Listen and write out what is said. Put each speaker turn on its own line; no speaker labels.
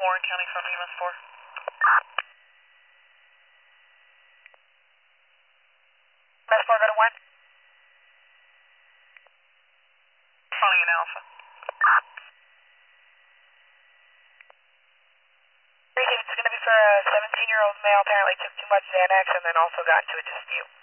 Warren County from EMS 4. EMS 4, go to Warren. Calling in Alpha. It's going to be for a 17-year-old male, apparently took too much Xanax and then also got into a dispute.